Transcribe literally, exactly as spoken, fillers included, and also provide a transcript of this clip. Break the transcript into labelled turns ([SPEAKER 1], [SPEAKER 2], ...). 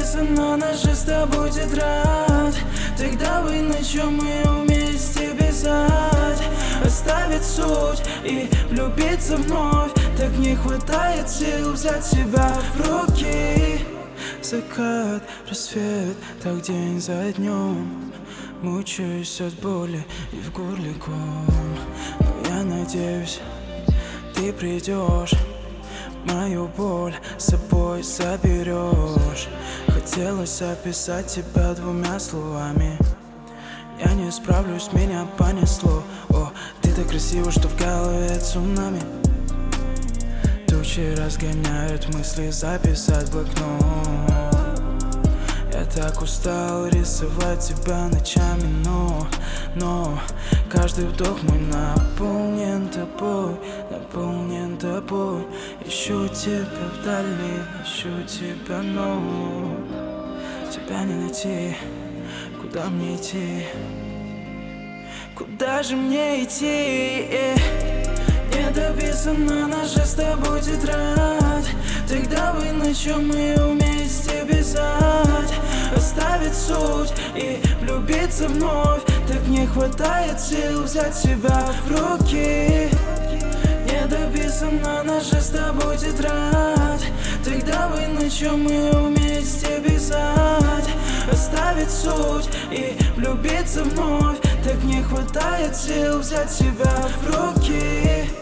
[SPEAKER 1] написано на же с тобой тетрадь. Тогда вы начнем мы вместе писать. Оставить суть и влюбиться вновь. Так не хватает сил взять себя в руки. Закат, рассвет, так день за днем. Мучаюсь от боли и в горле ком. Но я надеюсь, ты придешь, мою боль с собой заберешь. Хотелось описать тебя двумя словами. Я не справлюсь, меня понесло. О, ты так красива, что в голове цунами. Тучи разгоняют мысли, записать в блокнот. Я так устал рисовать тебя ночами, но, но каждый вдох мой наполнен тобой, наполнен тобой. Ищу тебя вдали, ищу тебя, но тебя не найти. Куда мне идти? Куда же мне идти? Не дописано на же с тобой тетрадь. Тогда вы начнем мы вместе писать. Оставить суть и влюбиться вновь. Так не хватает сил взять себя в руки. Не дописано на же с тобой тетрадь. Тогда вы начнем мы вместе писать. Оставить суть и влюбиться вновь. Так не хватает сил взять себя в руки.